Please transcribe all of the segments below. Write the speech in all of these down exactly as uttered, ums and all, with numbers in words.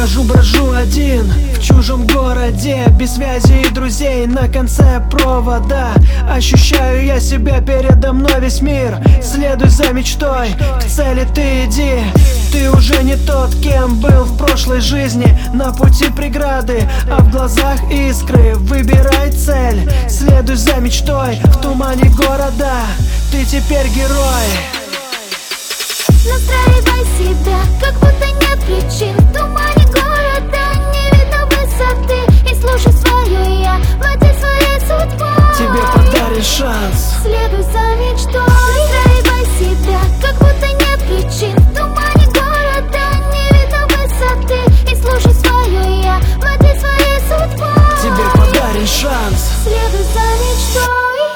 Хожу, брожу один в чужом городе, без связи и друзей на конце провода. Ощущаю я себя, передо мной весь мир. Следуй за мечтой, к цели ты иди. Ты уже не тот, кем был в прошлой жизни. На пути преграды, а в глазах искры. Выбирай цель, следуй за мечтой. В тумане города ты теперь герой. Настраивай себя, как будто нет причин. В тумане города не видно высоты. И слушай свое я, води своей судьбой. Тебе подарен шанс. Следуй за мечтой. Настраивай себя, как будто нет причин. В тумане города не видно высоты. И слушай свое я, води своей судьбой. Тебе подарен шанс. Следуй за мечтой.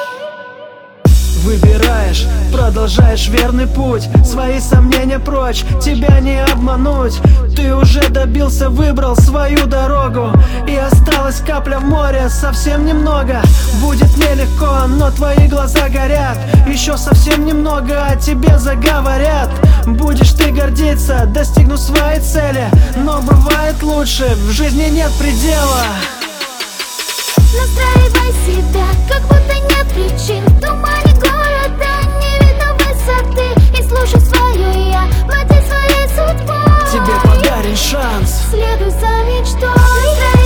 Выбираешь, продолжаешь верный путь. Свои сомнения прочь, тебя не обмануть. Ты уже добился, выбрал свою дорогу. И осталась капля в море, совсем немного. Будет нелегко, но твои глаза горят. Еще совсем немного о тебе заговорят. Будешь ты гордиться, достигнув своей цели. Но бывает лучше, в жизни нет предела. Настраивай себя, как будто нет причин. В тумане города не видно высоты. И слушай свое я, води своей судьбой. Тебе подарен шанс. Следуй за мечтой.